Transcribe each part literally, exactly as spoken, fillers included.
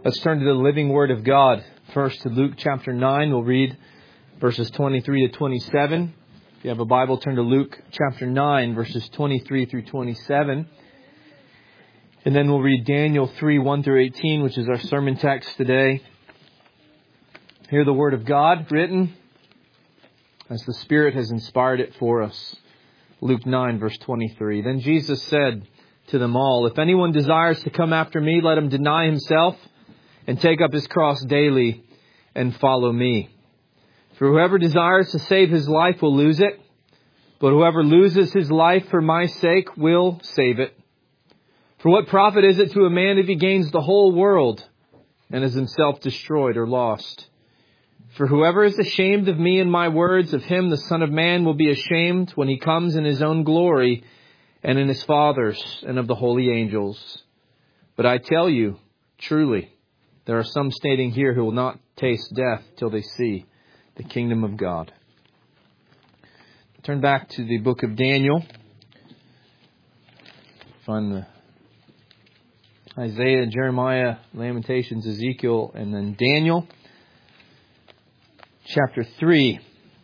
Let's turn to the living Word of God. First to Luke chapter nine. We'll read verses twenty-three to twenty-seven. If you have a Bible, turn to Luke chapter nine, verses twenty-three through twenty-seven. And then we'll read Daniel three, one through eighteen, which is our sermon text today. Hear the Word of God written as the Spirit has inspired it for us. Luke nine, verse twenty-three. Then Jesus said to them all, "If anyone desires to come after me, let him deny himself and take up his cross daily and follow me. For whoever desires to save his life will lose it, but whoever loses his life for my sake will save it. For what profit is it to a man if he gains the whole world and is himself destroyed or lost? For whoever is ashamed of me and my words, of him the Son of Man will be ashamed when he comes in his own glory and in his Father's and of the holy angels. But I tell you, truly, there are some standing here who will not taste death till they see the kingdom of God." Turn back to the book of Daniel. Find the Isaiah, Jeremiah, Lamentations, Ezekiel, and then Daniel. Chapter three.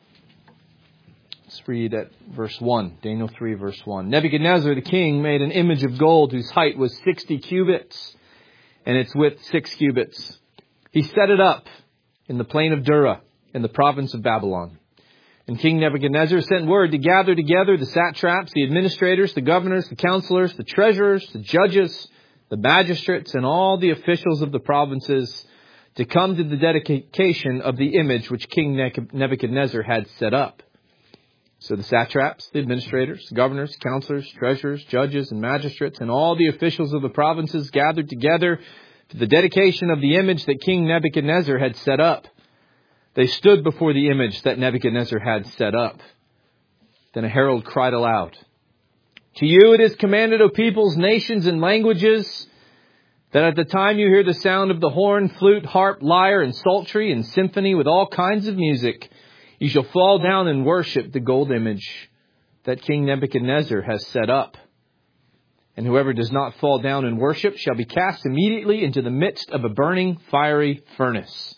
Let's read at verse one. Daniel three, verse one. Nebuchadnezzar the king made an image of gold whose height was sixty cubits and its width six cubits. He set it up in the plain of Dura in the province of Babylon. And King Nebuchadnezzar sent word to gather together the satraps, the administrators, the governors, the counselors, the treasurers, the judges, the magistrates, and all the officials of the provinces to come to the dedication of the image which King Nebuchadnezzar had set up. So the satraps, the administrators, the governors, counselors, treasurers, judges, and magistrates, and all the officials of the provinces gathered together to the dedication of the image that King Nebuchadnezzar had set up. They stood before the image that Nebuchadnezzar had set up. Then a herald cried aloud, "To you it is commanded, O peoples, nations, and languages, that at the time you hear the sound of the horn, flute, harp, lyre, and psaltery, and symphony with all kinds of music, you shall fall down and worship the gold image that King Nebuchadnezzar has set up. And whoever does not fall down and worship shall be cast immediately into the midst of a burning, fiery furnace."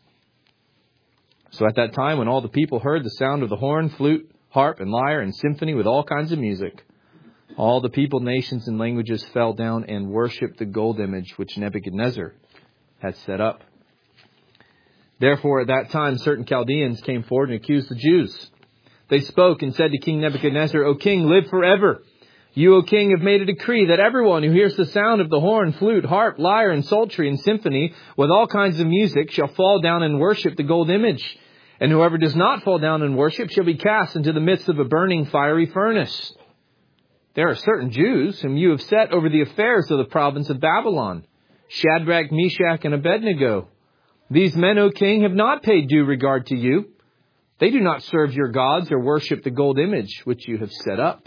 So at that time, when all the people heard the sound of the horn, flute, harp, and lyre, and symphony with all kinds of music, all the people, nations, and languages fell down and worshipped the gold image which Nebuchadnezzar had set up. Therefore, at that time, certain Chaldeans came forward and accused the Jews. They spoke and said to King Nebuchadnezzar, "O king, live forever. You, O king, have made a decree that everyone who hears the sound of the horn, flute, harp, lyre, and psaltery, and symphony with all kinds of music shall fall down and worship the gold image. And whoever does not fall down and worship shall be cast into the midst of a burning, fiery furnace. There are certain Jews whom you have set over the affairs of the province of Babylon, Shadrach, Meshach, and Abednego. These men, O king, have not paid due regard to you. They do not serve your gods or worship the gold image which you have set up."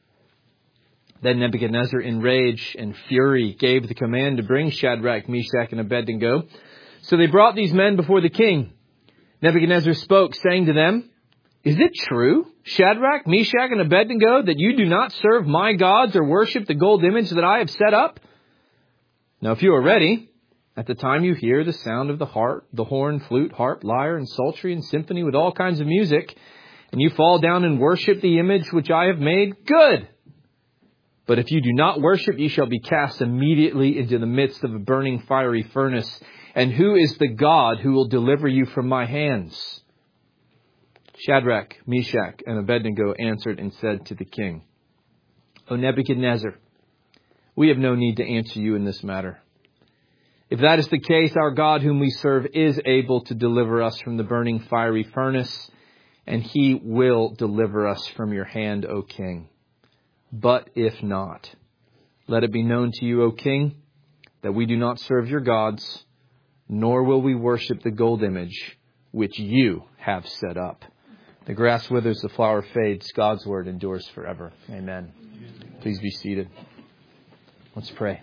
Then Nebuchadnezzar, in rage and fury, gave the command to bring Shadrach, Meshach, and Abednego. So they brought these men before the king. Nebuchadnezzar spoke, saying to them, "Is it true, Shadrach, Meshach, and Abednego, that you do not serve my gods or worship the gold image that I have set up? Now, if you are ready, at the time you hear the sound of the harp, the horn, flute, harp, lyre, and psaltery, and symphony with all kinds of music, and you fall down and worship the image which I have made, good. But if you do not worship, you shall be cast immediately into the midst of a burning, fiery furnace. And who is the God who will deliver you from my hands?" Shadrach, Meshach, and Abednego answered and said to the king, "O Nebuchadnezzar, we have no need to answer you in this matter. If that is the case, our God whom we serve is able to deliver us from the burning, fiery furnace, and he will deliver us from your hand, O king. But if not, let it be known to you, O king, that we do not serve your gods, nor will we worship the gold image which you have set up." The grass withers, the flower fades. God's word endures forever. Amen. Please be seated. Let's pray.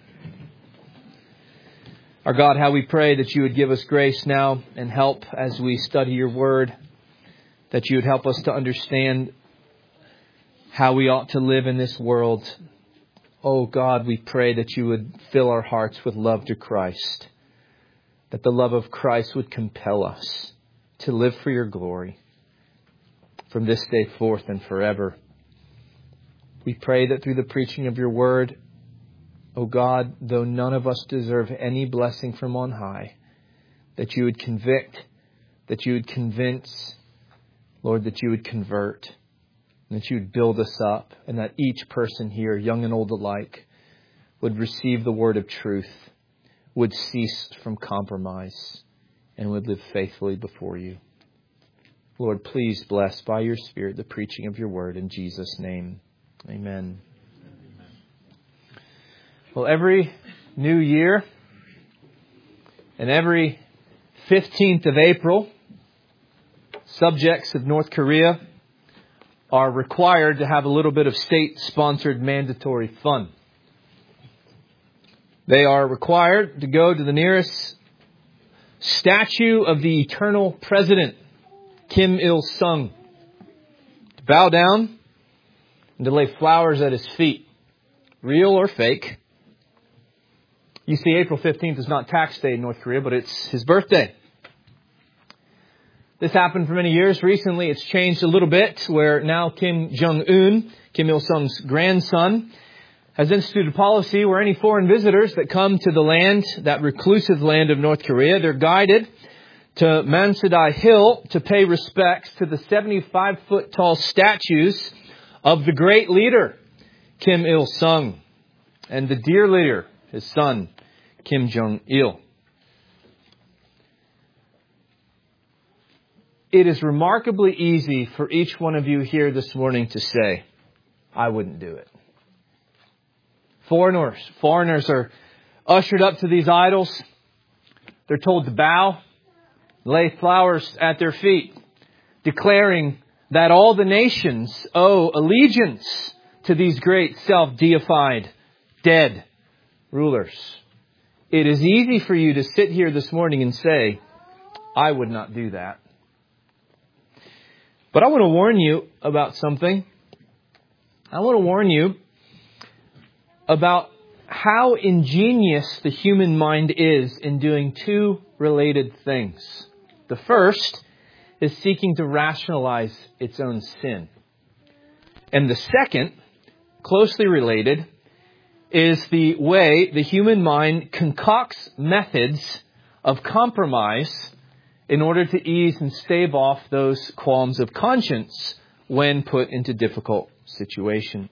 Our God, how we pray that you would give us grace now and help as we study your word, that you would help us to understand how we ought to live in this world. Oh God, we pray that you would fill our hearts with love to Christ, that the love of Christ would compel us to live for your glory from this day forth and forever. We pray that through the preaching of your word, O God, though none of us deserve any blessing from on high, that you would convict, that you would convince, Lord, that you would convert, and that you would build us up, and that each person here, young and old alike, would receive the word of truth, would cease from compromise, and would live faithfully before you. Lord, please bless by your Spirit the preaching of your word in Jesus' name. Amen. Well, every new year and every fifteenth of April, subjects of North Korea are required to have a little bit of state-sponsored mandatory fun. They are required to go to the nearest statue of the eternal president, Kim Il-sung, to bow down and to lay flowers at his feet, real or fake. You see, April fifteenth is not tax day in North Korea, but it's his birthday. This happened for many years. Recently, it's changed a little bit, where now Kim Jong-un, Kim Il-sung's grandson, has instituted a policy where any foreign visitors that come to the land, that reclusive land of North Korea, they're guided to Mansadai Hill to pay respects to the seventy-five foot tall statues of the great leader, Kim Il-sung, and the dear leader, his son, Kim Jong-il. It is remarkably easy for each one of you here this morning to say, I wouldn't do it. Foreigners, foreigners are ushered up to these idols. They're told to bow, lay flowers at their feet, declaring that all the nations owe allegiance to these great self-deified, dead rulers. It is easy for you to sit here this morning and say, I would not do that. But I want to warn you about something. I want to warn you about how ingenious the human mind is in doing two related things. The first is seeking to rationalize its own sin. And the second, closely related, is the way the human mind concocts methods of compromise in order to ease and stave off those qualms of conscience when put into difficult situations.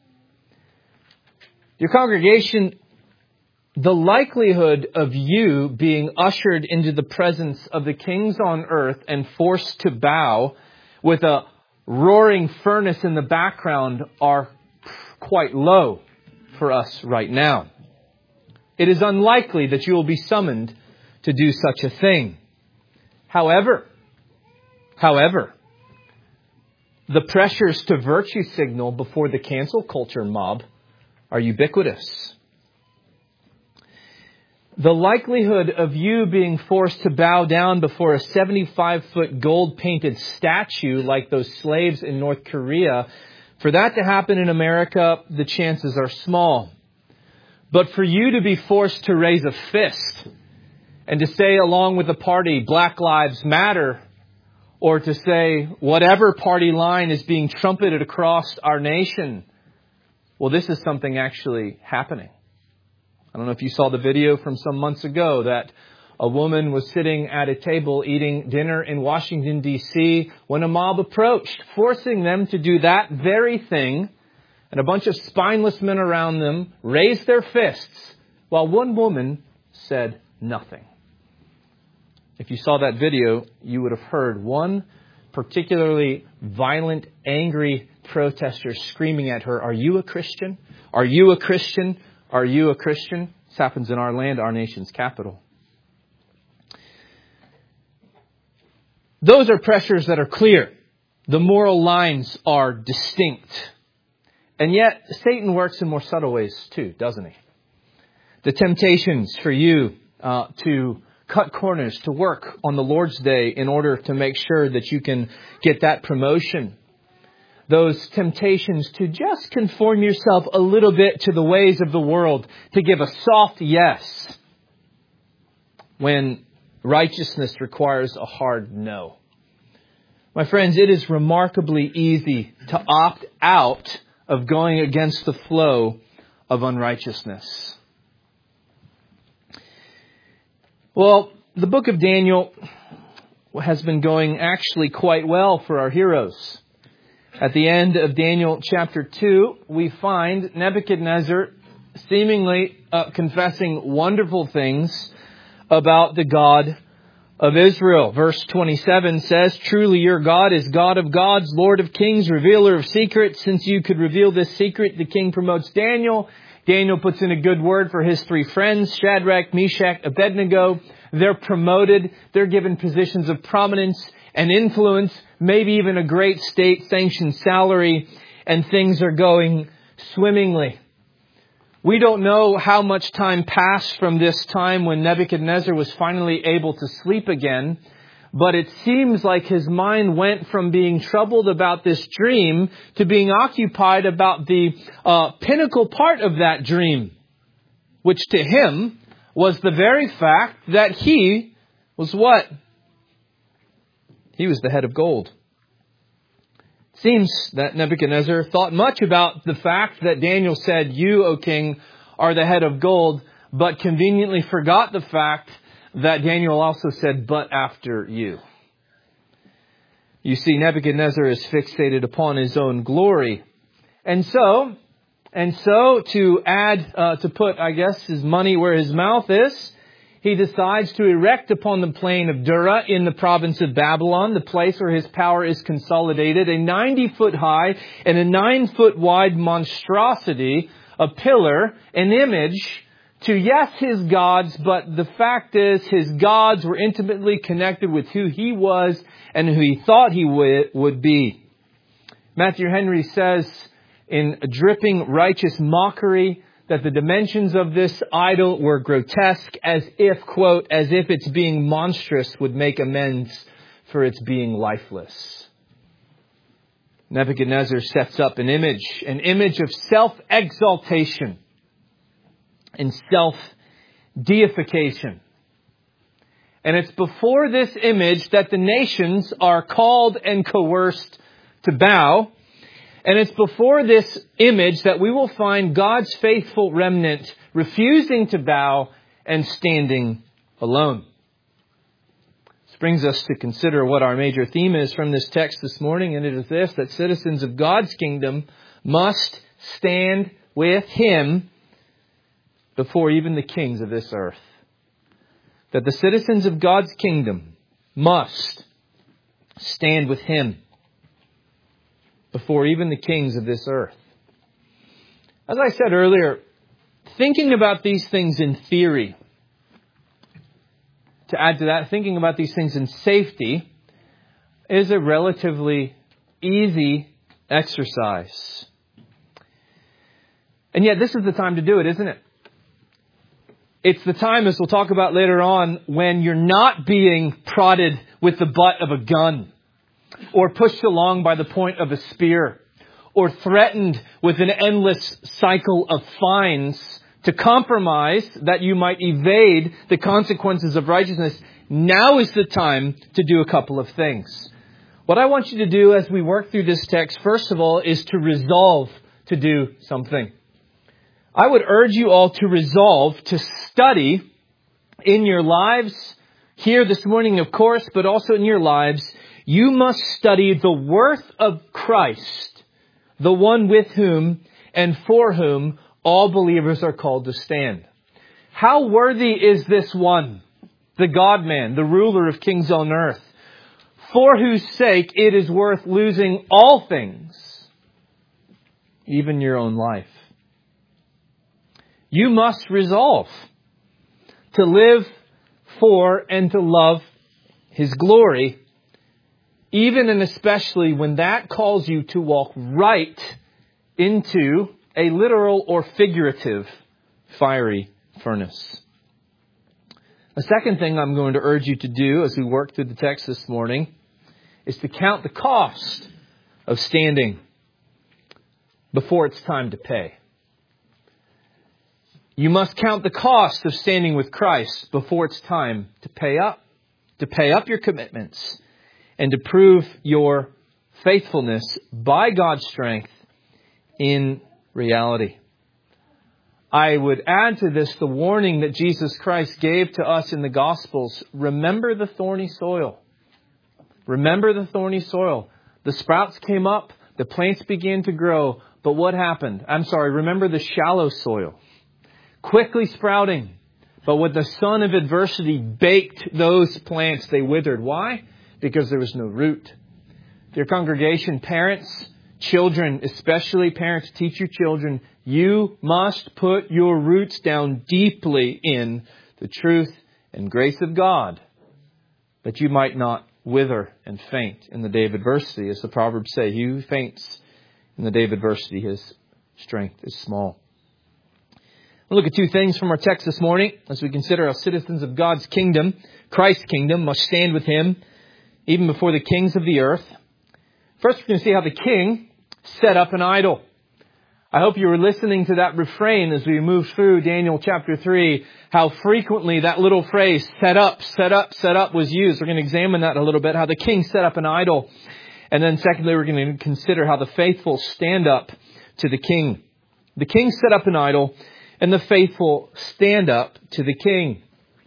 Your congregation, the likelihood of you being ushered into the presence of the kings on earth and forced to bow with a roaring furnace in the background are quite low for us right now. It is unlikely that you will be summoned to do such a thing. However, however, the pressures to virtue signal before the cancel culture mob are ubiquitous. The likelihood of you being forced to bow down before a seventy-five foot gold-painted statue like those slaves in North Korea, for that to happen in America, the chances are small. But for you to be forced to raise a fist and to say along with the party, Black Lives Matter, or to say whatever party line is being trumpeted across our nation, well, this is something actually happening. I don't know if you saw the video from some months ago that a woman was sitting at a table eating dinner in Washington, D C when a mob approached, forcing them to do that very thing. And a bunch of spineless men around them raised their fists while one woman said nothing. If you saw that video, you would have heard one particularly violent, angry protester screaming at her, "Are you a Christian? Are you a Christian? Are you a Christian?" This happens in our land, our nation's capital. Those are pressures that are clear. The moral lines are distinct. And yet, Satan works in more subtle ways too, doesn't he? The temptations for you uh, to cut corners, to work on the Lord's Day in order to make sure that you can get that promotion. Those temptations to just conform yourself a little bit to the ways of the world, to give a soft yes when Righteousness requires a hard no. My friends, it is remarkably easy to opt out of going against the flow of unrighteousness. Well, the book of Daniel has been going actually quite well for our heroes. At the end of Daniel chapter two, we find Nebuchadnezzar seemingly uh, confessing wonderful things about the God of Israel. Verse twenty-seven says, "Truly your God is God of gods, Lord of kings, revealer of secrets. Since you could reveal this secret, the king promotes Daniel. Daniel puts in a good word for his three friends, Shadrach, Meshach, Abednego. They're promoted. They're given positions of prominence and influence, maybe even a great state-sanctioned salary, and things are going swimmingly." We don't know how much time passed from this time when Nebuchadnezzar was finally able to sleep again, but it seems like his mind went from being troubled about this dream to being occupied about the uh, pinnacle part of that dream, which to him was the very fact that he was what? He was the head of gold. It seems that Nebuchadnezzar thought much about the fact that Daniel said, "You, O king, are the head of gold," but conveniently forgot the fact that Daniel also said, "but after you." You see, Nebuchadnezzar is fixated upon his own glory. And so, and so to add, uh, to put, I guess, his money where his mouth is, he decides to erect upon the plain of Dura in the province of Babylon, the place where his power is consolidated, a ninety foot high and a nine foot wide monstrosity, a pillar, an image to, yes, his gods, but the fact is his gods were intimately connected with who he was and who he thought he would be. Matthew Henry says in a dripping righteous mockery that the dimensions of this idol were grotesque, as if, quote, as if its being monstrous would make amends for its being lifeless. Nebuchadnezzar sets up an image, an image of self-exaltation and self-deification. And it's before this image that the nations are called and coerced to bow. And it's before this image that we will find God's faithful remnant refusing to bow and standing alone. This brings us to consider what our major theme is from this text this morning, and it is this, that citizens of God's kingdom must stand with Him before even the kings of this earth. That the citizens of God's kingdom must stand with Him before even the kings of this earth. As I said earlier, thinking about these things in theory, to add to that, thinking about these things in safety, is a relatively easy exercise. And yet this is the time to do it, isn't it? It's the time, as we'll talk about later on, when you're not being prodded with the butt of a gun, or pushed along by the point of a spear, or threatened with an endless cycle of fines to compromise that you might evade the consequences of righteousness. Now is the time to do a couple of things. What I want you to do as we work through this text, first of all, is to resolve to do something. I would urge you all to resolve to study in your lives, here this morning, of course, but also in your lives. You must study the worth of Christ, the one with whom and for whom all believers are called to stand. How worthy is this one, the God-man, the ruler of kings on earth, for whose sake it is worth losing all things, even your own life. You must resolve to live for and to love His glory, even and especially when that calls you to walk right into a literal or figurative fiery furnace. A second thing I'm going to urge you to do as we work through the text this morning is to count the cost of standing before it's time to pay. You must count the cost of standing with Christ before it's time to pay up. to pay up your commitments, and to prove your faithfulness by God's strength in reality. I would add to this the warning that Jesus Christ gave to us in the Gospels. Remember the thorny soil. Remember the thorny soil. The sprouts came up, the plants began to grow, but what happened? I'm sorry, remember the shallow soil. Quickly sprouting, but with the sun of adversity baked those plants, they withered. Why? Because there was no root. Dear congregation, parents, children, especially parents, teach your children, you must put your roots down deeply in the truth and grace of God, that you might not wither and faint in the day of adversity. As the Proverbs say, he who faints in the day of adversity, his strength is small. We'll look at two things from our text this morning as we consider how citizens of God's kingdom, Christ's kingdom, must stand with him even before the kings of the earth. First, we're going to see how the king set up an idol. I hope you were listening to that refrain as we move through Daniel chapter three, how frequently that little phrase, set up, set up, set up, was used. We're going to examine that a little bit, how the king set up an idol. And then secondly, we're going to consider how the faithful stand up to the king. The king set up an idol, and the faithful stand up to the king.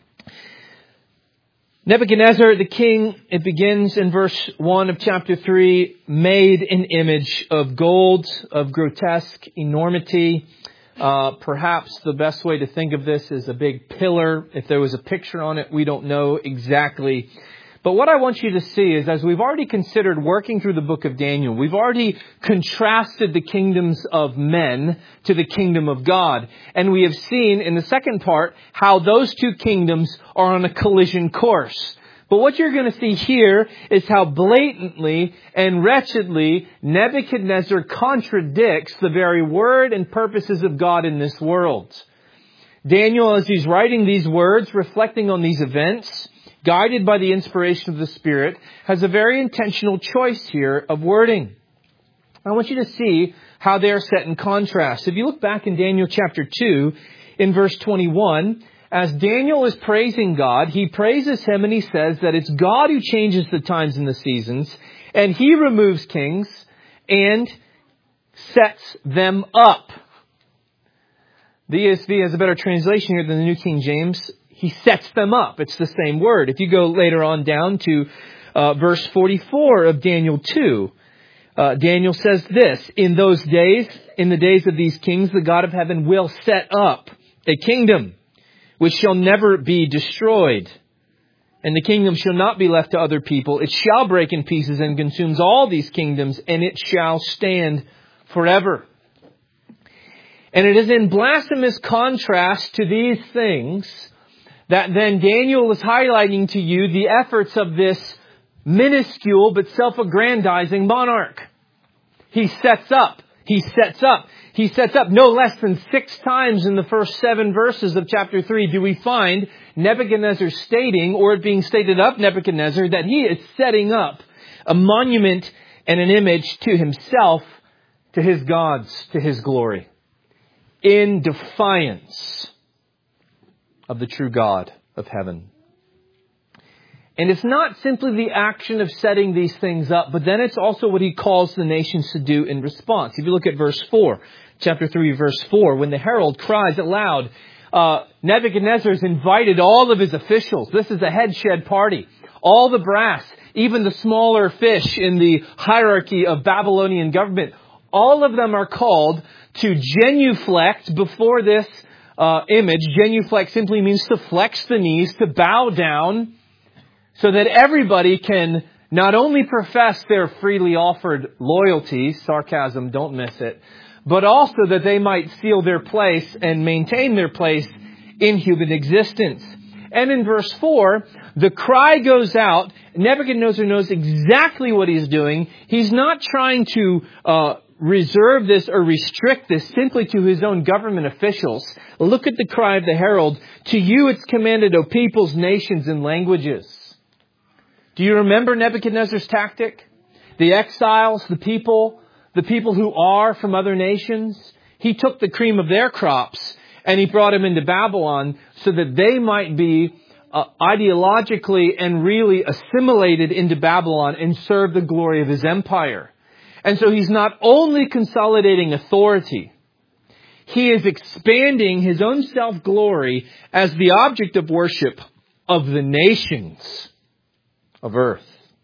Nebuchadnezzar, the king, it begins in verse one of chapter three, made an image of gold, of grotesque enormity. Uh, perhaps the best way to think of this is a big pillar. If there was a picture on it, we don't know exactly. But what I want you to see is, as we've already considered working through the book of Daniel, we've already contrasted the kingdoms of men to the kingdom of God. And we have seen in the second part how those two kingdoms are on a collision course. But what you're going to see here is how blatantly and wretchedly Nebuchadnezzar contradicts the very word and purposes of God in this world. Daniel, as he's writing these words, reflecting on these events, guided by the inspiration of the Spirit, has a very intentional choice here of wording. I want you to see how they are set in contrast. If you look back in Daniel chapter two, in verse twenty-one, as Daniel is praising God, he praises him and he says that it's God who changes the times and the seasons, and he removes kings and sets them up. The E S V has a better translation here than the New King James. He sets them up. It's the same word. If you go later on down to uh, verse forty-four of Daniel two, uh, Daniel says this, in those days, in the days of these kings, the God of heaven will set up a kingdom which shall never be destroyed. And the kingdom shall not be left to other people. It shall break in pieces and consumes all these kingdoms, and it shall stand forever. And it is in blasphemous contrast to these things that then Daniel is highlighting to you the efforts of this minuscule but self-aggrandizing monarch. He sets up, he sets up, he sets up. No less than six times in the first seven verses of chapter three do we find Nebuchadnezzar stating, or it being stated of Nebuchadnezzar, that he is setting up a monument and an image to himself, to his gods, to his glory, in defiance of the true God of heaven. And it's not simply the action of setting these things up, but then it's also what he calls the nations to do in response. If you look at verse four, chapter three, verse four, when the herald cries aloud, uh, Nebuchadnezzar has invited all of his officials. This is a headshed party. All the brass, even the smaller fish in the hierarchy of Babylonian government, all of them are called to genuflect before this Uh, image. Genuflect simply means to flex the knees, to bow down, so that everybody can not only profess their freely offered loyalty, sarcasm, don't miss it, but also that they might seal their place and maintain their place in human existence. And in verse four, the cry goes out. Nebuchadnezzar knows exactly what he's doing. He's not trying to uh reserve this or restrict this simply to his own government officials. Look at the cry of the herald. To you it's commanded, O peoples, nations, and languages. Do you remember Nebuchadnezzar's tactic? The exiles, the people, the people who are from other nations. He took the cream of their crops and he brought them into Babylon so that they might be uh, ideologically and really assimilated into Babylon and serve the glory of his empire. And so he's not only consolidating authority, he is expanding his own self-glory as the object of worship of the nations of earth.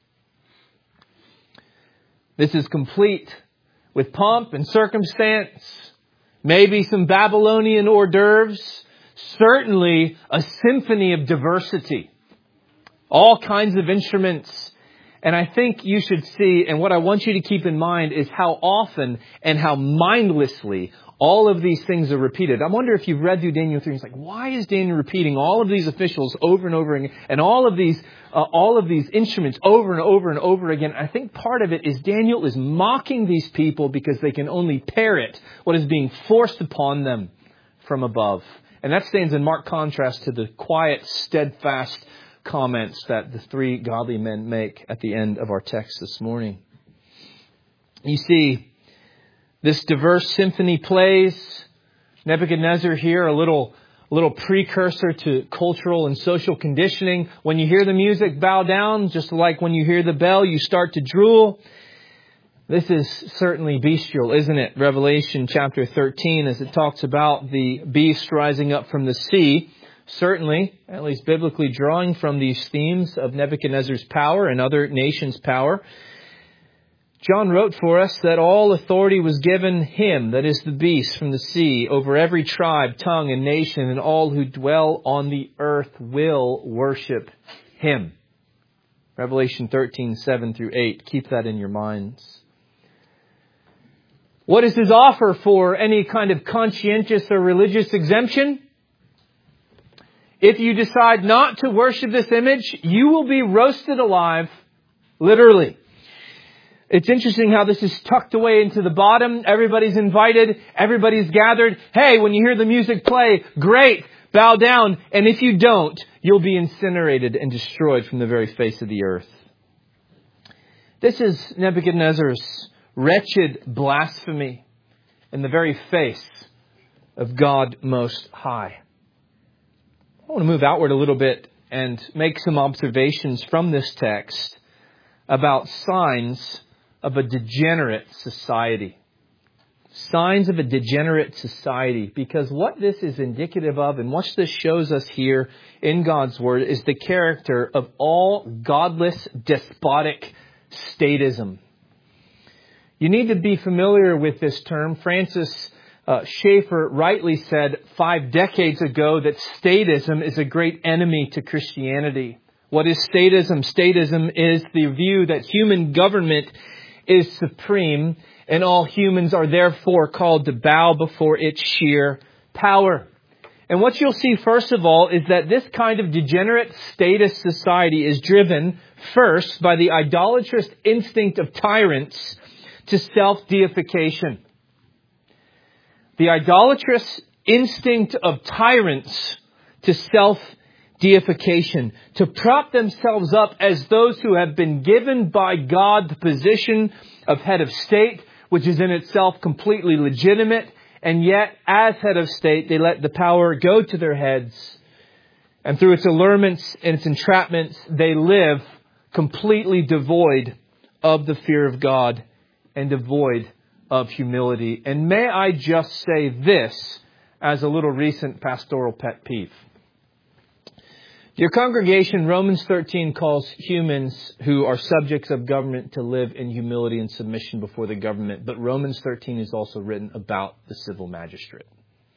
This is complete with pomp and circumstance, maybe some Babylonian hors d'oeuvres, certainly a symphony of diversity, all kinds of instruments. And I think you should see, and what I want you to keep in mind is how often and how mindlessly all of these things are repeated. I wonder if you've read through Daniel three, it's like, why is Daniel repeating all of these officials over and over again, and all of these, uh, all of these instruments over and over and over again? I think part of it is Daniel is mocking these people because they can only parrot what is being forced upon them from above. And that stands in marked contrast to the quiet, steadfast comments that the three godly men make at the end of our text this morning. You see, this diverse symphony plays, Nebuchadnezzar here, a little, a little precursor to cultural and social conditioning. When you hear the music, bow down, just like when you hear the bell, you start to drool. This is certainly bestial, isn't it? Revelation chapter thirteen, as it talks about the beast rising up from the sea. Certainly, at least biblically drawing from these themes of Nebuchadnezzar's power and other nations' power. John wrote for us that all authority was given him, that is the beast from the sea, over every tribe, tongue, and nation, and all who dwell on the earth will worship him. Revelation thirteen, seven through eight. Keep that in your minds. What is his offer for any kind of conscientious or religious exemption? If you decide not to worship this image, you will be roasted alive, literally. It's interesting how this is tucked away into the bottom. Everybody's invited. Everybody's gathered. Hey, when you hear the music play, great, bow down. And if you don't, you'll be incinerated and destroyed from the very face of the earth. This is Nebuchadnezzar's wretched blasphemy in the very face of God Most High. I want to move outward a little bit and make some observations from this text about signs of a degenerate society. Signs of a degenerate society. Because what this is indicative of and what this shows us here in God's Word is the character of all godless, despotic statism. You need to be familiar with this term. Francis Uh, Schaeffer rightly said five decades ago that statism is a great enemy to Christianity. What is statism? Statism is the view that human government is supreme and all humans are therefore called to bow before its sheer power. And what you'll see first of all is that this kind of degenerate statist society is driven first by the idolatrous instinct of tyrants to self-deification. The idolatrous instinct of tyrants to self-deification, to prop themselves up as those who have been given by God the position of head of state, which is in itself completely legitimate, and yet as head of state, they let the power go to their heads, and through its allurements and its entrapments, they live completely devoid of the fear of God and devoid of humility. And may I just say this as a little recent pastoral pet peeve. Dear congregation, Romans thirteen calls humans who are subjects of government to live in humility and submission before the government. But Romans thirteen is also written about the civil magistrate.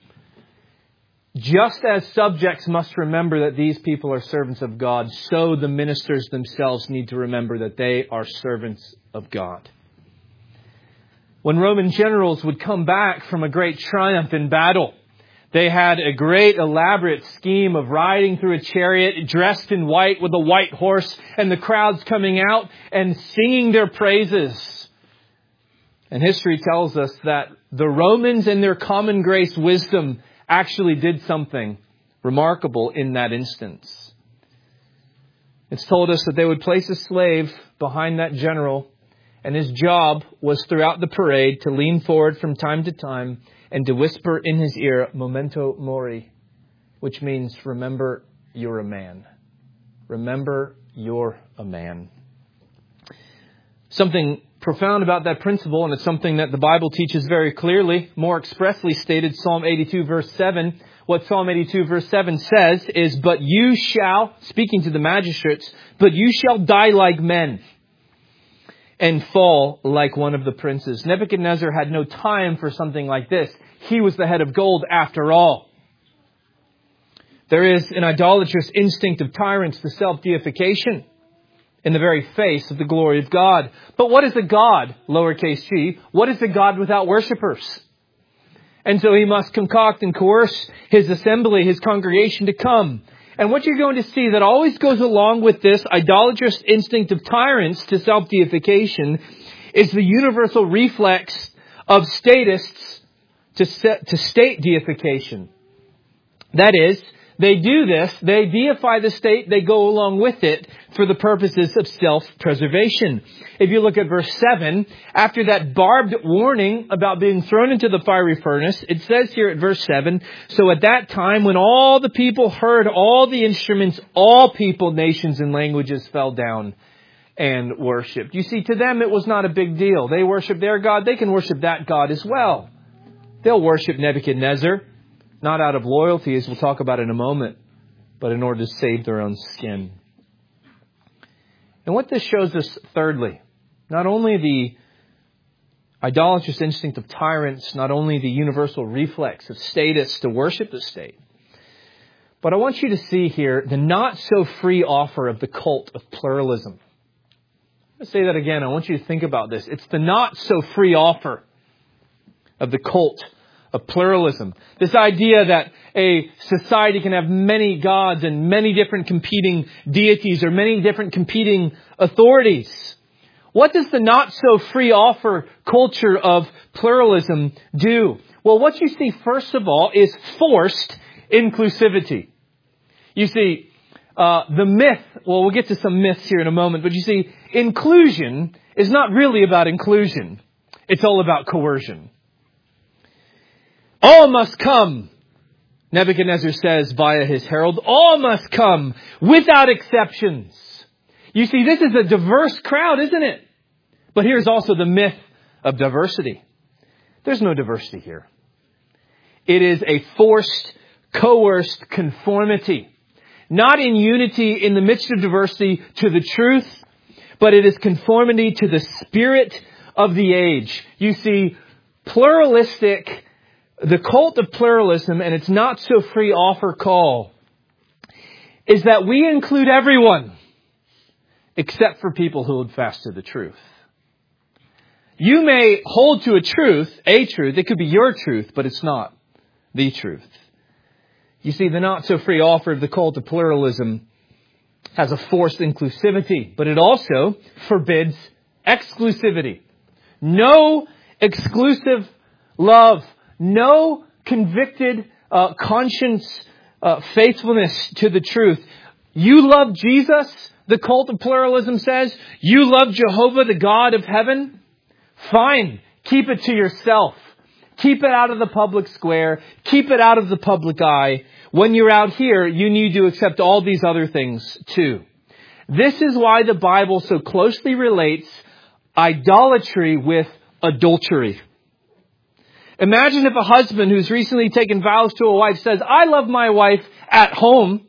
Just as subjects must remember that these people are servants of God, so the ministers themselves need to remember that they are servants of God. When Roman generals would come back from a great triumph in battle, they had a great elaborate scheme of riding through a chariot dressed in white with a white horse and the crowds coming out and singing their praises. And history tells us that the Romans in their common grace wisdom actually did something remarkable in that instance. It's told us that they would place a slave behind that general, and his job was throughout the parade to lean forward from time to time and to whisper in his ear, "Memento mori," which means, remember, you're a man. Remember, you're a man. Something profound about that principle, and it's something that the Bible teaches very clearly, more expressly stated, Psalm eighty-two verse seven. What Psalm eighty-two verse seven says is, but you shall, speaking to the magistrates, but you shall die like men and fall like one of the princes. Nebuchadnezzar had no time for something like this. He was the head of gold after all. There is an idolatrous instinct of tyrants to self-deification in the very face of the glory of God. But what is a God, lowercase g? What is a God without worshippers? And so he must concoct and coerce his assembly, his congregation to come. And what you're going to see that always goes along with this idolatrous instinct of tyrants to self-deification is the universal reflex of statists to, set, to state deification. That is, they do this, they deify the state, they go along with it for the purposes of self-preservation. If you look at verse seven, after that barbed warning about being thrown into the fiery furnace, it says here at verse seven, so at that time when all the people heard all the instruments, all people, nations, and languages fell down and worshipped. You see, to them it was not a big deal. They worship their God, they can worship that God as well. They'll worship Nebuchadnezzar. Not out of loyalty, as we'll talk about in a moment, but in order to save their own skin. And what this shows us, thirdly, not only the idolatrous instinct of tyrants, not only the universal reflex of statists to worship the state, but I want you to see here the not-so-free offer of the cult of pluralism. Let's say that again. I want you to think about this. It's the not-so-free offer of the cult of pluralism. This idea that a society can have many gods and many different competing deities or many different competing authorities. What does the not-so-free offer culture of pluralism do? Well, what you see, first of all, is forced inclusivity. You see, uh, the myth, well, we'll get to some myths here in a moment, but you see, inclusion is not really about inclusion. It's all about coercion. All must come, Nebuchadnezzar says via his herald. All must come without exceptions. You see, this is a diverse crowd, isn't it? But here's also the myth of diversity. There's no diversity here. It is a forced, coerced conformity. Not in unity in the midst of diversity to the truth, but it is conformity to the spirit of the age. You see, pluralistic The cult of pluralism and its not-so-free offer call is that we include everyone except for people who hold fast to the truth. You may hold to a truth, a truth, it could be your truth, but it's not the truth. You see, the not-so-free offer of the cult of pluralism has a forced inclusivity, but it also forbids exclusivity. No exclusive love. No convicted uh, conscience uh, faithfulness to the truth. You love Jesus, the cult of pluralism says. You love Jehovah, the God of heaven. Fine. Keep it to yourself. Keep it out of the public square. Keep it out of the public eye. When you're out here, you need to accept all these other things too. This is why the Bible so closely relates idolatry with adultery. Imagine if a husband who's recently taken vows to a wife says, I love my wife at home.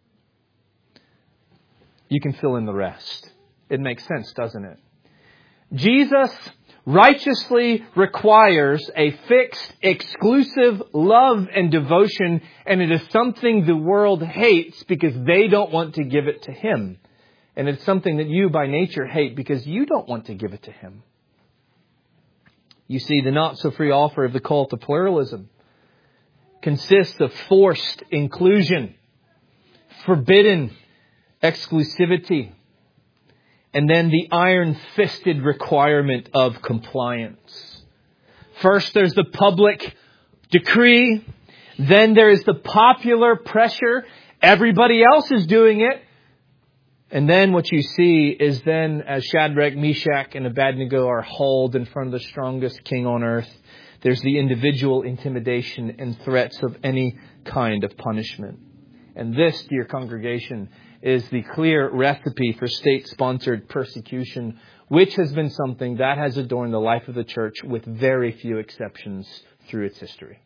You can fill in the rest. It makes sense, doesn't it? Jesus righteously requires a fixed, exclusive love and devotion, and it is something the world hates because they don't want to give it to Him. And it's something that you by nature hate because you don't want to give it to Him. You see, the not-so-free offer of the cult of pluralism consists of forced inclusion, forbidden exclusivity, and then the iron-fisted requirement of compliance. First, there's the public decree. Then there is the popular pressure. Everybody else is doing it. And then what you see is then as Shadrach, Meshach, and Abednego are hauled in front of the strongest king on earth, there's the individual intimidation and threats of any kind of punishment. And this, dear congregation, is the clear recipe for state-sponsored persecution, which has been something that has adorned the life of the church with very few exceptions through its history.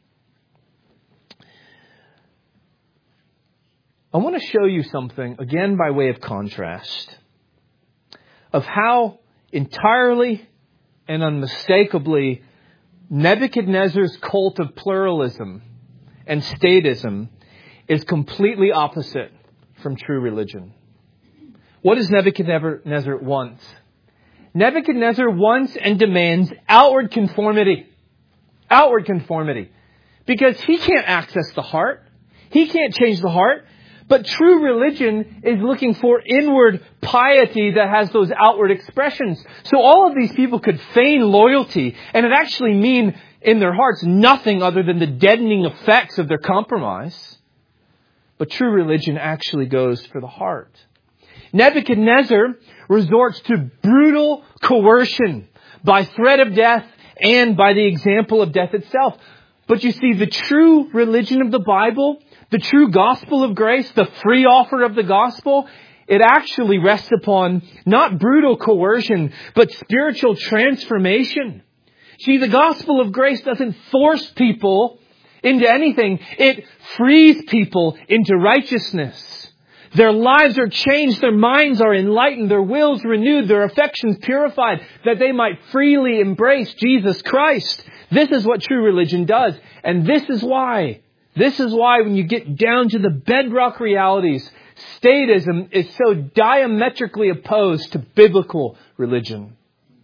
I want to show you something, again by way of contrast, of how entirely and unmistakably Nebuchadnezzar's cult of pluralism and statism is completely opposite from true religion. What does Nebuchadnezzar want? Nebuchadnezzar wants and demands outward conformity. Outward conformity. Because he can't access the heart. He can't change the heart. But true religion is looking for inward piety that has those outward expressions. So all of these people could feign loyalty, and it actually mean in their hearts nothing other than the deadening effects of their compromise. But true religion actually goes for the heart. Nebuchadnezzar resorts to brutal coercion by threat of death and by the example of death itself. But you see, the true religion of the Bible, the true gospel of grace, the free offer of the gospel, it actually rests upon not brutal coercion, but spiritual transformation. See, the gospel of grace doesn't force people into anything. It frees people into righteousness. Their lives are changed, their minds are enlightened, their wills renewed, their affections purified, that they might freely embrace Jesus Christ. This is what true religion does. And this is why, this is why when you get down to the bedrock realities, statism is so diametrically opposed to biblical religion.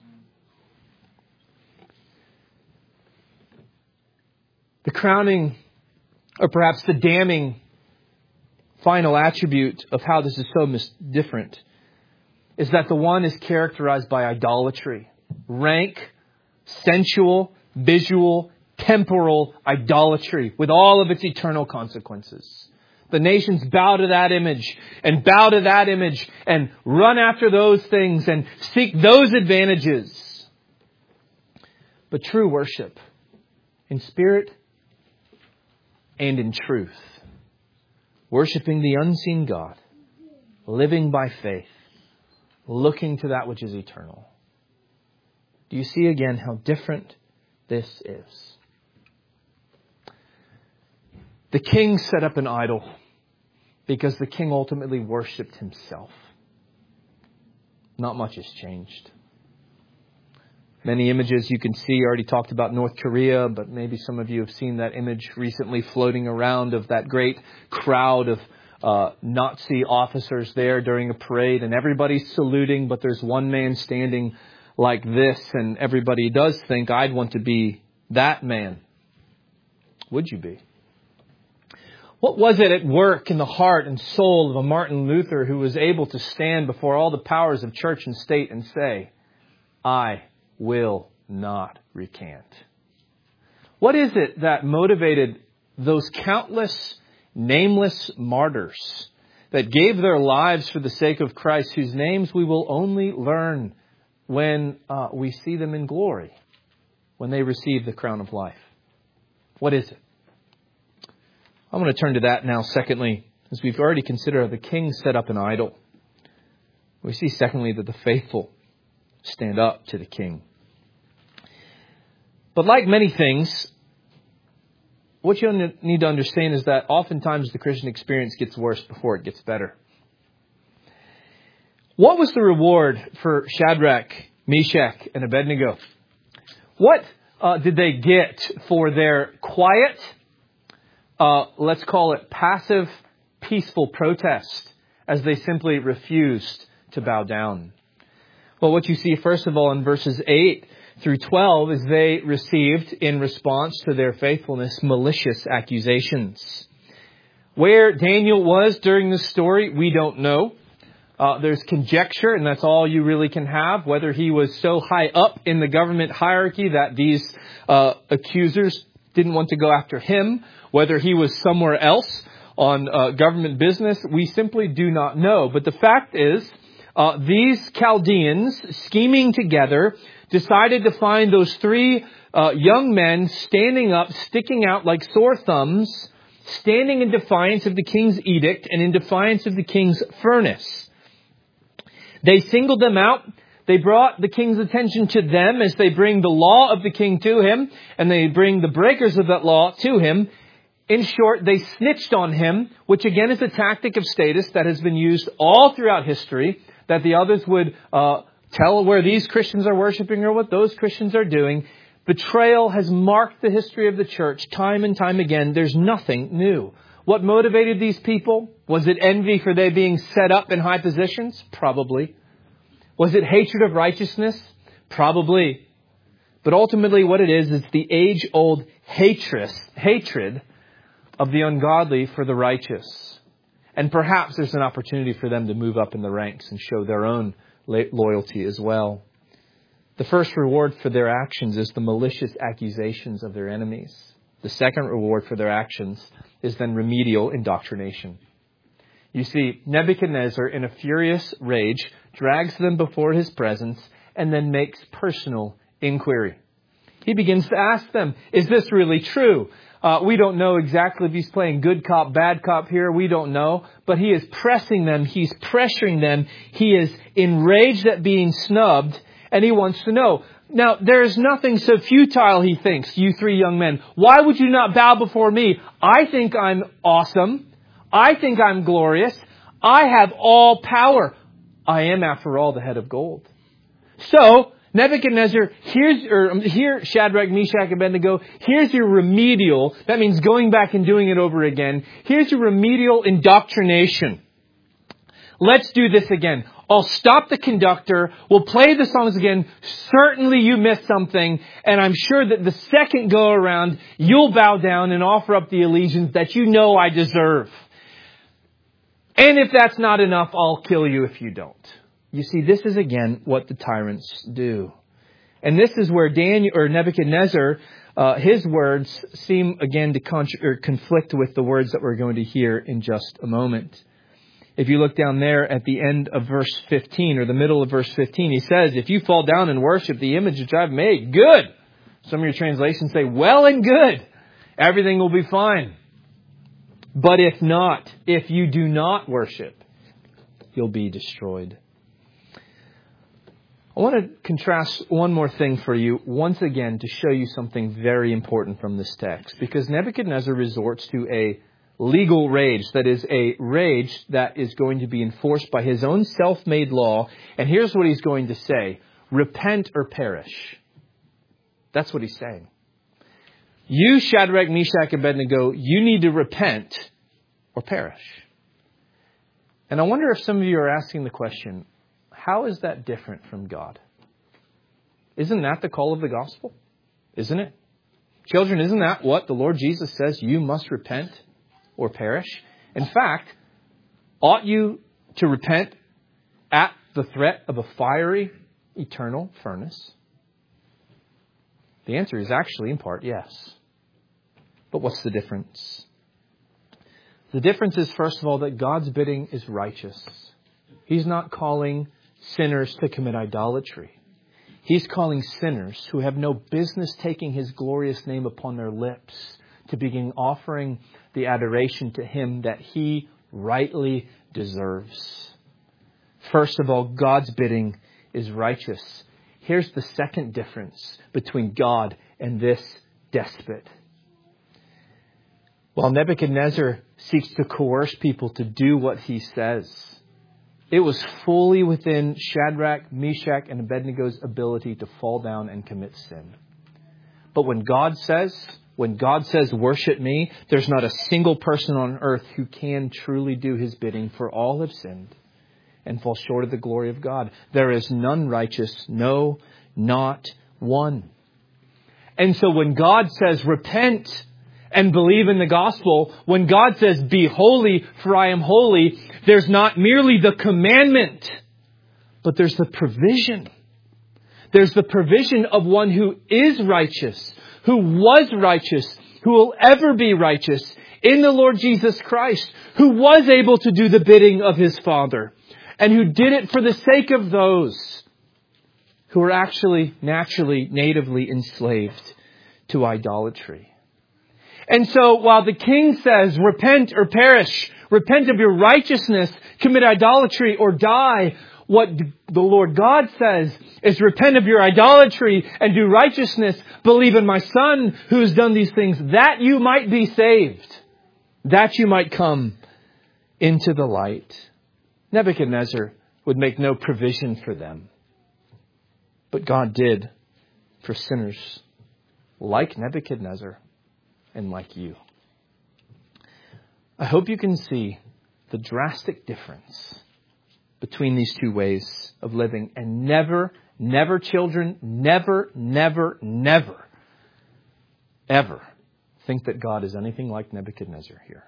The crowning, or perhaps the damning final attribute of how this is so mis- different is that the one is characterized by idolatry. Rank, sensual, visual, temporal idolatry with all of its eternal consequences. The nations bow to that image and bow to that image and run after those things and seek those advantages. But true worship in spirit and in truth, worshiping the unseen God, living by faith, looking to that which is eternal. Do you see again how different this is? The king set up an idol because the king ultimately worshipped himself. Not much has changed. Many images you can see. I already talked about North Korea, but maybe some of you have seen that image recently floating around of that great crowd of uh, Nazi officers there during a parade, and everybody's saluting, but there's one man standing like this, and everybody does think, I'd want to be that man. Would you be? What was it at work in the heart and soul of a Martin Luther who was able to stand before all the powers of church and state and say, I will not recant? What is it that motivated those countless nameless martyrs that gave their lives for the sake of Christ, whose names we will only learn when uh, we see them in glory, when they receive the crown of life? What is it? I want to turn to that now, secondly, as we've already considered how the king set up an idol. We see, secondly, that the faithful stand up to the king. But like many things, what you need to understand is that oftentimes the Christian experience gets worse before it gets better. What was the reward for Shadrach, Meshach, and Abednego? What uh, did they get for their quiet, uh, let's call it passive, peaceful protest as they simply refused to bow down? Well, what you see, first of all, in verses eight through twelve is they received, in response to their faithfulness, malicious accusations. Where Daniel was during this story, we don't know. Uh, there's conjecture, and that's all you really can have, whether he was so high up in the government hierarchy that these uh, accusers didn't want to go after him, whether he was somewhere else on uh, government business. We simply do not know. But the fact is, uh, these Chaldeans, scheming together, decided to find those three uh, young men standing up, sticking out like sore thumbs, standing in defiance of the king's edict and in defiance of the king's furnace. They singled them out. They brought the king's attention to them as they bring the law of the king to him, and they bring the breakers of that law to him. In short, they snitched on him, which again is a tactic of status that has been used all throughout history, that the others would uh, tell where these Christians are worshiping or what those Christians are doing. Betrayal has marked the history of the church time and time again. There's nothing new. What motivated these people? Was it envy for they being set up in high positions? Probably. Was it hatred of righteousness? Probably. But ultimately what it is, is the age-old hatred, hatred of the ungodly for the righteous. And perhaps there's an opportunity for them to move up in the ranks and show their own loyalty as well. The first reward for their actions is the malicious accusations of their enemies. The second reward for their actions is then remedial indoctrination. You see, Nebuchadnezzar, in a furious rage, drags them before his presence and then makes personal inquiry. He begins to ask them, is this really true? Uh, we don't know exactly if he's playing good cop, bad cop here. We don't know. But he is pressing them. He's pressuring them. He is enraged at being snubbed. And he wants to know. Now, there is nothing so futile, he thinks, you three young men. Why would you not bow before me? I think I'm awesome. I think I'm glorious. I have all power. I am, after all, the head of gold. So, Nebuchadnezzar, here's, or here, Shadrach, Meshach, and Abednego, here's your remedial. That means going back and doing it over again. Here's your remedial indoctrination. Let's do this again. I'll stop the conductor. We'll play the songs again. Certainly you missed something. And I'm sure that the second go around, you'll bow down and offer up the allegiance that you know I deserve. And if that's not enough, I'll kill you if you don't. You see, this is again what the tyrants do. And this is where Daniel or Nebuchadnezzar, uh, his words seem again to contra- or conflict with the words that we're going to hear in just a moment. If you look down there at the end of verse fifteen, or the middle of verse fifteen, he says, if you fall down and worship the image which I've made, good. Some of your translations say, well and good. Everything will be fine. But if not, if you do not worship, you'll be destroyed. I want to contrast one more thing for you, once again, to show you something very important from this text. Because Nebuchadnezzar resorts to a legal rage, that is a rage that is going to be enforced by his own self-made law. And here's what he's going to say. Repent or perish. That's what he's saying. You, Shadrach, Meshach, and Abednego, you need to repent or perish. And I wonder if some of you are asking the question, how is that different from God? Isn't that the call of the gospel? Isn't it? Children, isn't that what the Lord Jesus says? You must repent or perish. In fact, ought you to repent at the threat of a fiery, eternal furnace? The answer is actually, in part, yes. But what's the difference? The difference is, first of all, that God's bidding is righteous. He's not calling sinners to commit idolatry. He's calling sinners who have no business taking His glorious name upon their lips to begin offering the adoration to Him that He rightly deserves. First of all, God's bidding is righteous. Here's the second difference between God and this despot. While Nebuchadnezzar seeks to coerce people to do what he says, it was fully within Shadrach, Meshach, and Abednego's ability to fall down and commit sin. But when God says, when God says, worship me, there's not a single person on earth who can truly do His bidding, for all have sinned and fall short of the glory of God. There is none righteous, no, not one. And so when God says, repent and believe in the gospel, when God says, be holy, for I am holy, there's not merely the commandment, but there's the provision. There's the provision of one who is righteous, who was righteous, who will ever be righteous in the Lord Jesus Christ, who was able to do the bidding of His Father, and who did it for the sake of those who are actually naturally, natively enslaved to idolatry. And so while the king says, repent or perish, repent of your righteousness, commit idolatry or die, what the Lord God says is repent of your idolatry and do righteousness. Believe in my Son who has done these things, that you might be saved, that you might come into the light. Nebuchadnezzar would make no provision for them. But God did for sinners like Nebuchadnezzar and like you. I hope you can see the drastic difference between these two ways of living. And never, never, children, never, never, never, ever think that God is anything like Nebuchadnezzar here.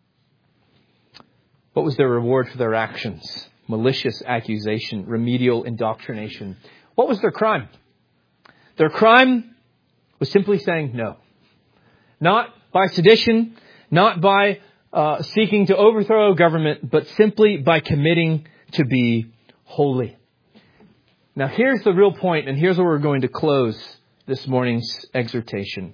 What was their reward for their actions? Malicious accusation, remedial indoctrination. What was their crime? Their crime was simply saying no. Not by sedition, not by uh, seeking to overthrow government, but simply by committing to be holy. Now here's the real point, and here's where we're going to close this morning's exhortation.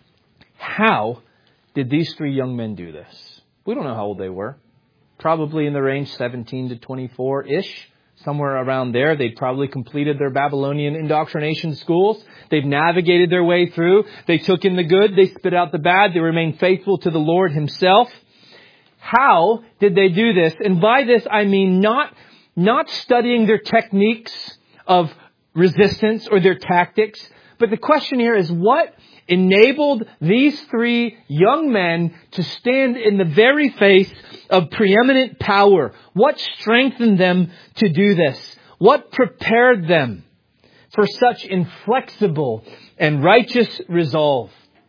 How did these three young men do this? We don't know how old they were. Probably in the range seventeen to twenty-four-ish. Somewhere around there. They'd probably completed their Babylonian indoctrination schools. They've navigated their way through. They took in the good. They spit out the bad. They remained faithful to the Lord Himself. How did they do this? And by this, I mean not, not studying their techniques of resistance or their tactics. But the question here is, what enabled these three young men to stand in the very face of preeminent power? What strengthened them to do this? What prepared them for such inflexible and righteous resolve?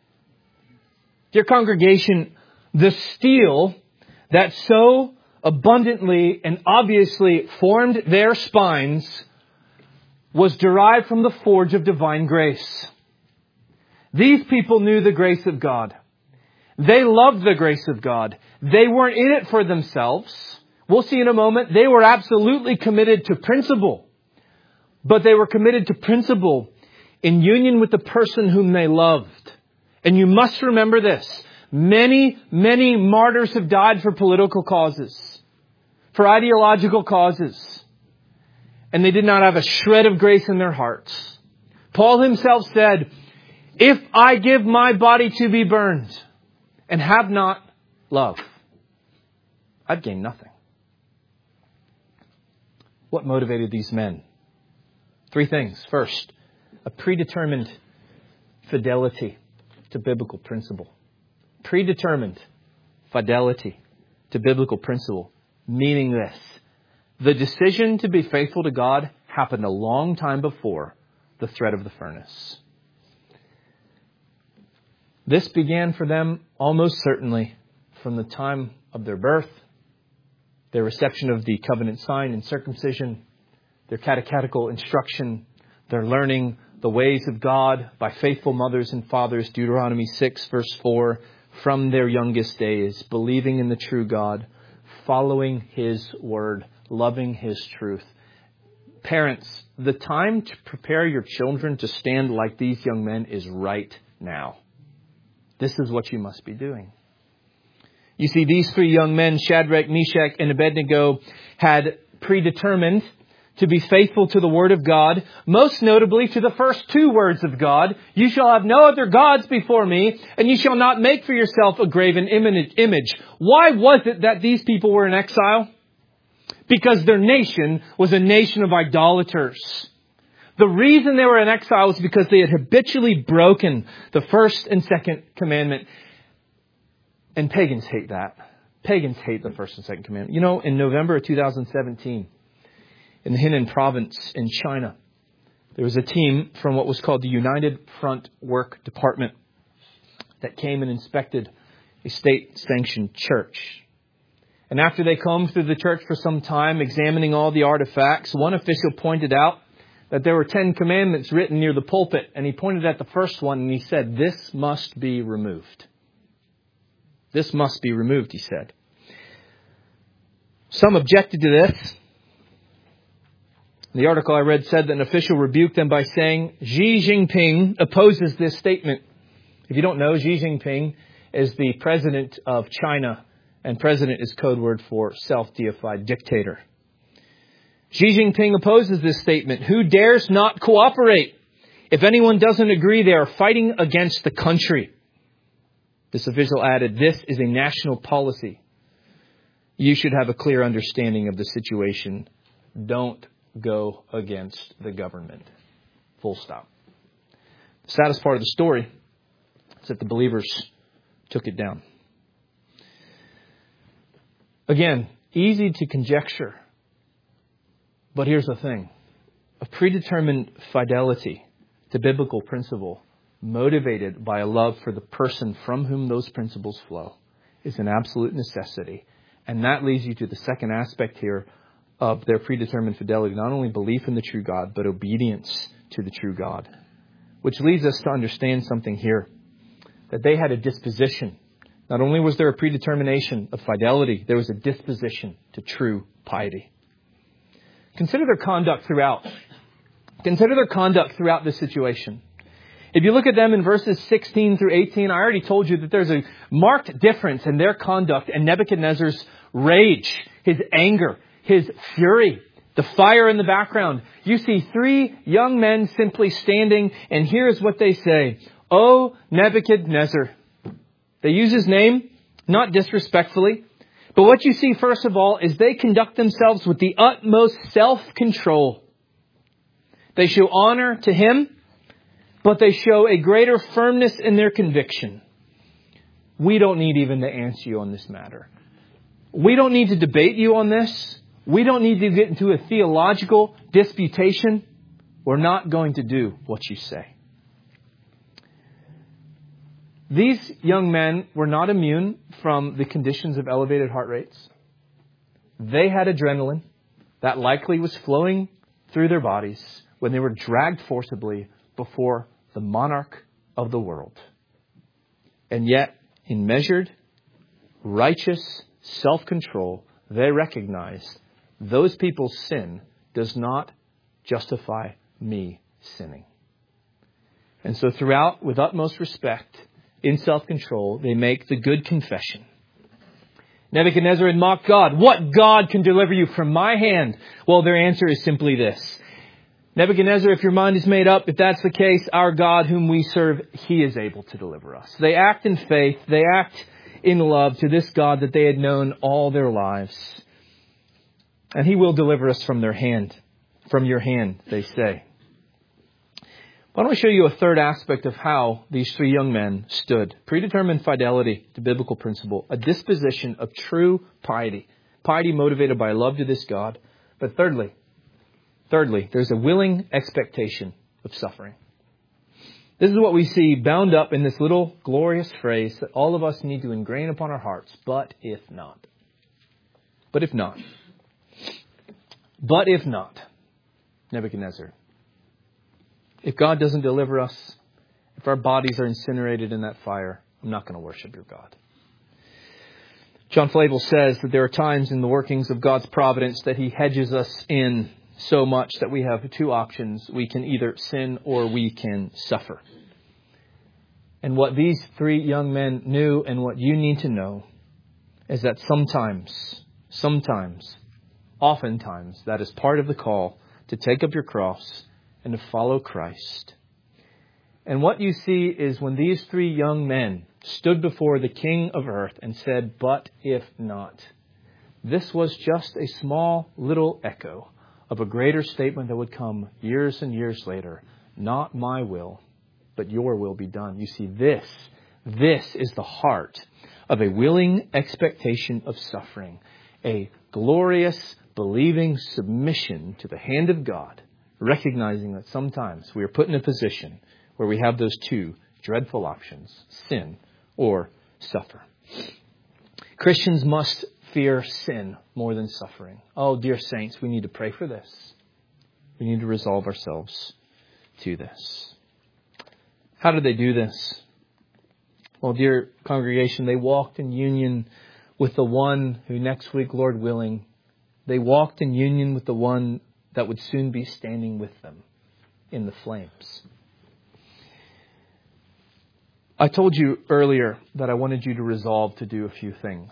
Dear congregation, the steel that so abundantly and obviously formed their spines was derived from the forge of divine grace. These people knew the grace of God. They loved the grace of God. They weren't in it for themselves. We'll see in a moment. They were absolutely committed to principle. But they were committed to principle in union with the person whom they loved. And you must remember this. Many, many martyrs have died for political causes, for ideological causes. And they did not have a shred of grace in their hearts. Paul himself said, if I give my body to be burned and have not love, I've gained nothing. What motivated these men? Three things. First, a predetermined fidelity to biblical principle. Predetermined fidelity to biblical principle. Meaning this. The decision to be faithful to God happened a long time before the threat of the furnace. This began for them almost certainly from the time of their birth, their reception of the covenant sign and circumcision, their catechetical instruction, their learning the ways of God by faithful mothers and fathers, Deuteronomy six, verse four, from their youngest days, believing in the true God, following His word, loving His truth. Parents, the time to prepare your children to stand like these young men is right now. This is what you must be doing. You see, these three young men, Shadrach, Meshach, and Abednego, had predetermined to be faithful to the Word of God, most notably to the first two words of God. You shall have no other gods before me, and you shall not make for yourself a graven image. Why was it that these people were in exile? Because their nation was a nation of idolaters. The reason they were in exile was because they had habitually broken the first and second commandment. And pagans hate that. Pagans hate the first and second commandment. You know, in November of two thousand seventeen, in the Henan province in China, there was a team from what was called the United Front Work Department that came and inspected a state-sanctioned church. And after they combed through the church for some time, examining all the artifacts, one official pointed out that there were Ten Commandments written near the pulpit. And he pointed at the first one and he said, this must be removed. This must be removed, he said. Some objected to this. The article I read said that an official rebuked them by saying, Xi Jinping opposes this statement. If you don't know, Xi Jinping is the president of China, and president is code word for self-deified dictator. Xi Jinping opposes this statement. Who dares not cooperate? If anyone doesn't agree, they are fighting against the country. This official added, this is a national policy. You should have a clear understanding of the situation. Don't go against the government. Full stop. The saddest part of the story is that the believers took it down. Again, easy to conjecture. But here's the thing. A predetermined fidelity to biblical principle, motivated by a love for the person from whom those principles flow, is an absolute necessity. And that leads you to the second aspect here of their predetermined fidelity. Not only belief in the true God, but obedience to the true God. Which leads us to understand something here. That they had a disposition. Not only was there a predetermination of fidelity, there was a disposition to true piety. Consider their conduct throughout. Consider their conduct throughout this situation. If you look at them in verses sixteen through eighteen, I already told you that there's a marked difference in their conduct and Nebuchadnezzar's rage, his anger, his fury, the fire in the background. You see three young men simply standing, and here's what they say. O Nebuchadnezzar. They use his name, not disrespectfully. But what you see, first of all, is they conduct themselves with the utmost self-control. They show honor to him, but they show a greater firmness in their conviction. We don't need even to answer you on this matter. We don't need to debate you on this. We don't need to get into a theological disputation. We're not going to do what you say. These young men were not immune from the conditions of elevated heart rates. They had adrenaline that likely was flowing through their bodies when they were dragged forcibly before the monarch of the world. And yet, in measured, righteous self-control, they recognized those people's sin does not justify me sinning. And so throughout, with utmost respect, in self-control, they make the good confession. Nebuchadnezzar had mocked God. What God can deliver you from my hand? Well, their answer is simply this. Nebuchadnezzar, if your mind is made up, if that's the case, our God whom we serve, he is able to deliver us. They act in faith. They act in love to this God that they had known all their lives. And he will deliver us from their hand, from your hand, they say. I want to show you a third aspect of how these three young men stood. Predetermined fidelity to biblical principle. A disposition of true piety. Piety motivated by love to this God. But thirdly, thirdly, there's a willing expectation of suffering. This is what we see bound up in this little glorious phrase that all of us need to ingrain upon our hearts. But if not. But if not. But if not. Nebuchadnezzar. If God doesn't deliver us, if our bodies are incinerated in that fire, I'm not going to worship your God. John Flavel says that there are times in the workings of God's providence that he hedges us in so much that we have two options. We can either sin or we can suffer. And what these three young men knew and what you need to know is that sometimes, sometimes, oftentimes, that is part of the call to take up your cross and to follow Christ. And what you see is when these three young men stood before the King of earth and said, but if not, this was just a small little echo of a greater statement that would come years and years later. Not my will, but your will be done. You see, this, this is the heart of a willing expectation of suffering, a glorious, believing submission to the hand of God, recognizing that sometimes we are put in a position where we have those two dreadful options, sin or suffer. Christians must fear sin more than suffering. Oh, dear saints, we need to pray for this. We need to resolve ourselves to this. How did they do this? Well, dear congregation, they walked in union with the one who next week, Lord willing, they walked in union with the one that would soon be standing with them in the flames. I told you earlier that I wanted you to resolve to do a few things.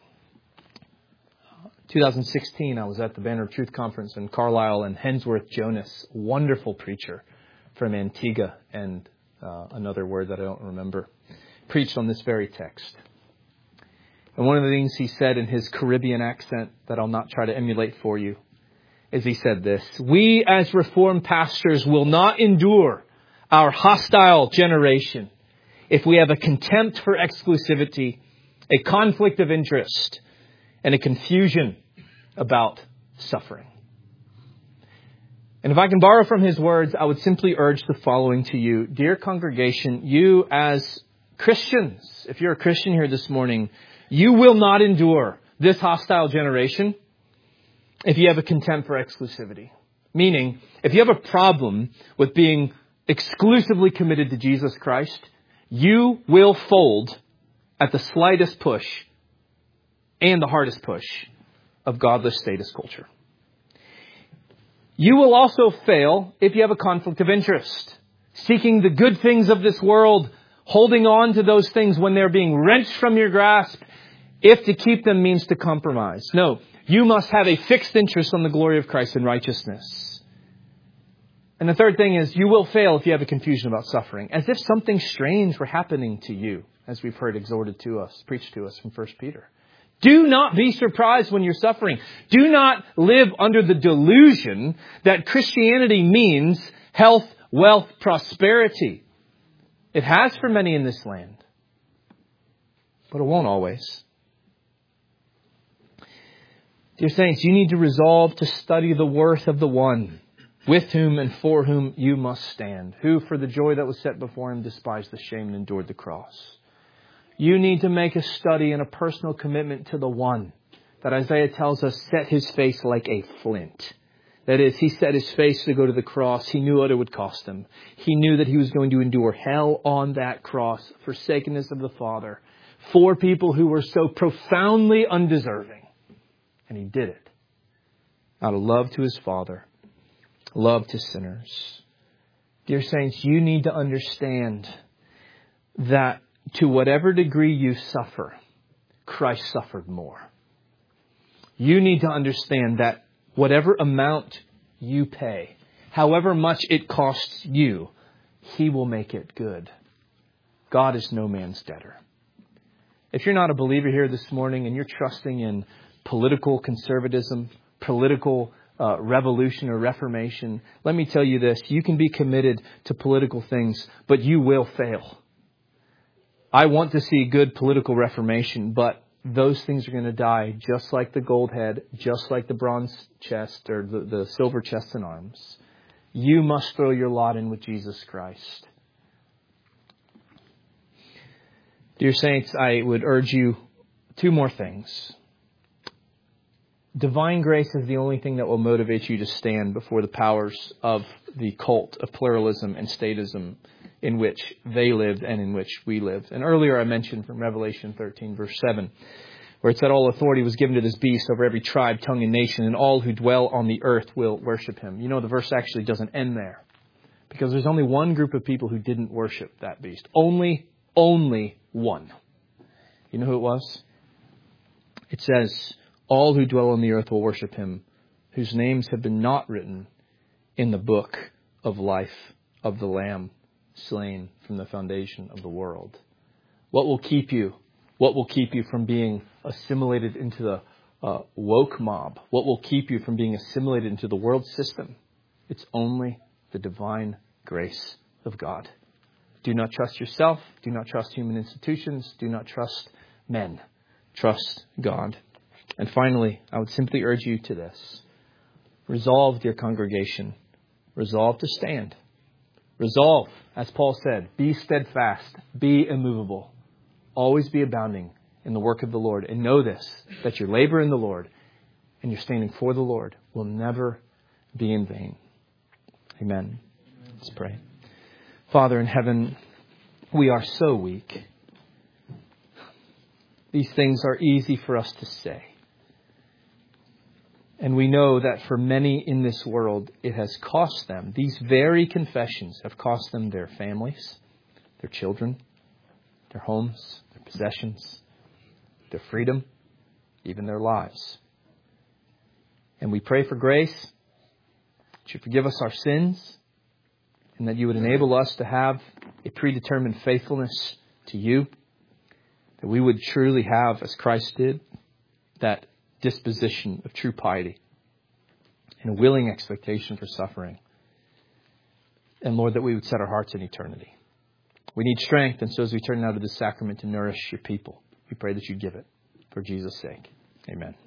twenty sixteen, I was at the Banner of Truth Conference in Carlisle, and Hensworth Jonas, wonderful preacher from Antigua and uh, another word that I don't remember, preached on this very text. And one of the things he said in his Caribbean accent that I'll not try to emulate for you is he said this: "We as Reformed pastors will not endure our hostile generation if we have a contempt for exclusivity, a conflict of interest, and a confusion about suffering." And if I can borrow from his words, I would simply urge the following to you. Dear congregation, you as Christians, if you're a Christian here this morning, you will not endure this hostile generation if you have a contempt for exclusivity. Meaning, if you have a problem with being exclusively committed to Jesus Christ, you will fold at the slightest push and the hardest push of godless status culture. You will also fail if you have a conflict of interest, seeking the good things of this world, holding on to those things when they're being wrenched from your grasp, if to keep them means to compromise. No, you must have a fixed interest on the glory of Christ and righteousness. And the third thing is, you will fail if you have a confusion about suffering, as if something strange were happening to you, as we've heard exhorted to us, preached to us from First Peter. Do not be surprised when you're suffering. Do not live under the delusion that Christianity means health, wealth, prosperity. It has for many in this land, but it won't always. Dear saints, you need to resolve to study the worth of the one with whom and for whom you must stand, who for the joy that was set before him despised the shame and endured the cross. You need to make a study and a personal commitment to the one that Isaiah tells us set his face like a flint. That is, he set his face to go to the cross. He knew what it would cost him. He knew that he was going to endure hell on that cross, forsakenness of the Father, for people who were so profoundly undeserving. And he did it out of love to his Father, love to sinners. Dear saints, you need to understand that to whatever degree you suffer, Christ suffered more. You need to understand that whatever amount you pay, however much it costs you, He will make it good. God is no man's debtor. If you're not a believer here this morning and you're trusting in political conservatism, political uh, revolution or reformation, let me tell you this. You can be committed to political things, but you will fail. I want to see good political reformation, but those things are going to die just like the gold head, just like the bronze chest or the, the silver chest and arms. You must throw your lot in with Jesus Christ. Dear saints, I would urge you two more things. Divine grace is the only thing that will motivate you to stand before the powers of the cult of pluralism and statism in which they lived and in which we live. And earlier I mentioned from Revelation thirteen, verse seven, where it said all authority was given to this beast over every tribe, tongue, and nation, and all who dwell on the earth will worship him. You know, the verse actually doesn't end there, because there's only one group of people who didn't worship that beast. Only, only one. You know who it was? It says, all who dwell on the earth will worship him, whose names have been not written in the book of life of the Lamb slain from the foundation of the world. What will keep you? What will keep you from being assimilated into the uh, woke mob? What will keep you from being assimilated into the world system? It's only the divine grace of God. Do not trust yourself. Do not trust human institutions. Do not trust men. Trust God. And finally, I would simply urge you to this. Resolve, dear congregation. Resolve to stand. Resolve, as Paul said, be steadfast, be immovable. Always be abounding in the work of the Lord. And know this, that your labor in the Lord and your standing for the Lord will never be in vain. Amen. Let's pray. Father in heaven, we are so weak. These things are easy for us to say. And we know that for many in this world, it has cost them. These very confessions have cost them their families, their children, their homes, their possessions, their freedom, even their lives. And we pray for grace, that you forgive us our sins, and that you would enable us to have a predetermined faithfulness to you, that we would truly have, as Christ did, that disposition of true piety and a willing expectation for suffering. And Lord, that we would set our hearts in eternity. We need strength, and so as we turn now to this sacrament to nourish your people, we pray that you give it for Jesus' sake. Amen.